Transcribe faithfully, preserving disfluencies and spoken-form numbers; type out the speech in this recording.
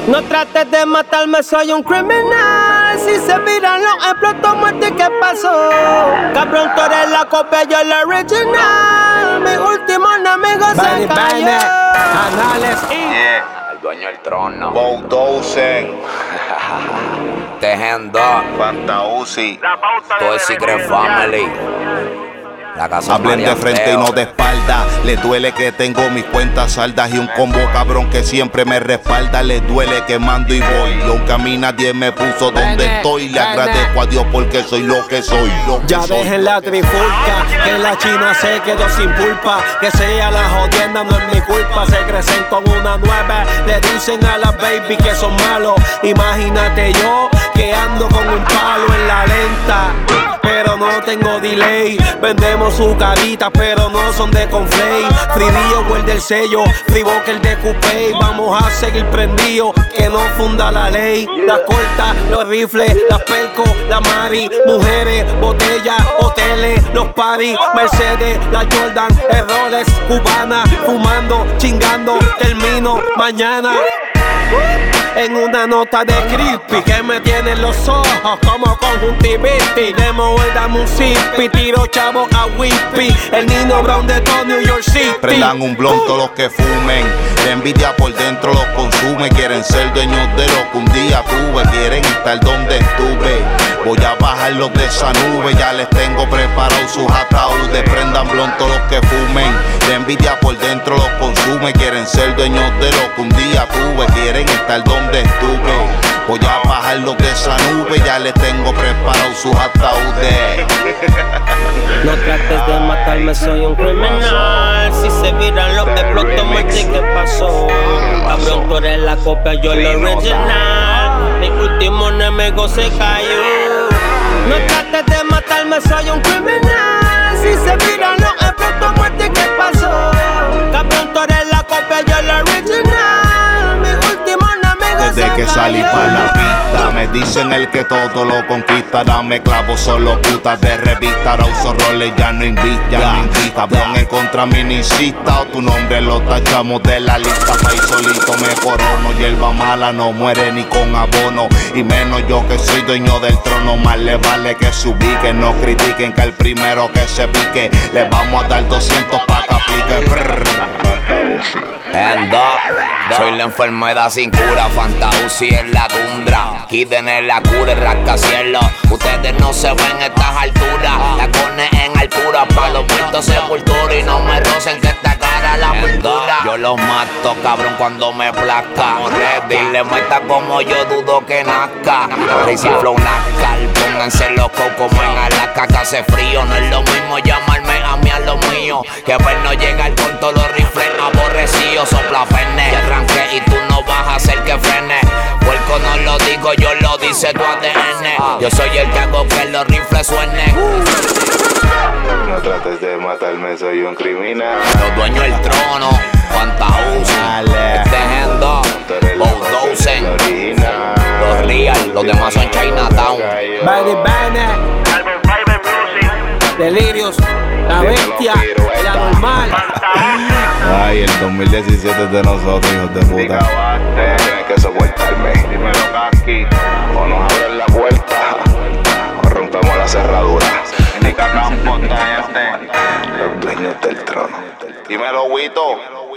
No trates de matarme, soy un criminal. Si se viran los exploto, muerte, ¿qué pasó? Cabrón, tú eres la copia, yo el original. Mi último enemigo se cayó. Anales y yeah. El dueño del trono. Bulldozer. Tejendo. Fanta Uzi. Todo el Secret Family. La casa Hablen de frente y no de espalda. Le duele que tengo mis cuentas saldas y un combo cabrón que siempre me respalda. Le duele que mando y voy. Y aunque a mí nadie me puso donde estoy, le agradezco a Dios porque soy lo que soy. Lo que ya soy. dejen la trifulca, que la China se quedó sin pulpa. Que sea la jodienda no es mi culpa. Se crecen con una nueve, le dicen a las baby que son malos. Imagínate yo que ando con un palo en la lenta, pero no tengo delay. Vendemos su carita, pero no son de conflay. Fridillo guarda el sello, Freeboker el de Coupé. Vamos a seguir prendidos, que no funda la ley. Las cortas, los rifles, las perco, la mari. Mujeres, botellas, hoteles, los paris. Mercedes, la Jordan, errores, cubana. Fumando, chingando, termino mañana en una nota de creepy que me tienen los ojos como conjuntivitis. De mover dame un zippy, tiro chavo a Whippy. El Nino Brown de todo New York City. Prendan un blunt todos los que fumen. La envidia por dentro los consume. Quieren ser dueños de lo que un día tuve. Quieren estar donde estuve. Voy a bajarlos de esa nube. Ya les tengo preparados sus ataúdes. Prendan blunt todos los que fumen. La envidia por dentro los consume. Quieren ser dueños de lo que un día tuve. Quieren estar donde estuve. Voy a bajarlos de esa nube. Ya les tengo preparados sus ataúdes. No trates de matarme, soy un criminal. Si se viran los exploto, muerte, ¿qué pasó? Cabrón, tú eres la copia, yo el original. Mi último enemigo se cayó. No trates de matarme, soy un criminal. Si se viran los exploto, muerte, ¿qué pasó? Cabrón, tú eres la copia, yo el original. Mi último enemigo se Desde que cayó. salí pa' la pista, me dicen el que todo lo conquista. Dame clavo, solo putas de revista. Ahora uso roles, ya no invita, ya no invita. Cabrón, en contra mí ni insista, o tu nombre lo tachamos de la lista. País solito me corono, hierba mala no muere ni con abono. Y menos yo que soy dueño del trono. Más le vale que se ubiquen, no critiquen que el primero que se pique le vamos a dar doscientos pa' que aplique. Hand up. Soy la enfermedad sin cura, Fanta Uzi en la tundra. Kiden en la cura, el rascacielos. Ustedes no se ven a estas alturas. Tacones en altura, pa' los muertos sepultura. Y no me rocen que esta cara la pintura. Yo los mato, cabrón, cuando me plazca. Dile meta como yo dudo que nazca. Crazy Flow Nazca, pónganse locos como en Alaska que hace frío. No es lo mismo llamarme a mí a lo mío que vernos llegar con todos los rifles aborrecidos. Sopla pene, ya arranqué y tú no vas a hacer que frene. Puerco no lo digo, yo lo dice tu A D N. Yo soy el que hago que los rifles suenen. No trates de matarme, soy un criminal. Los dueños del trono, Fanta Uzi, Tejendo, Bulldozer, los Real, los demás son Chinatown. Body Banner, Delirios, la bestia, la normal. Ay, el dos mil diecisiete es de nosotros, hijos de puta. Tienes que soportarme. Dímelo, Kaki. O nos abren la puerta o rompemos la cerradura. Los dueños del trono. Dímelo, Wito.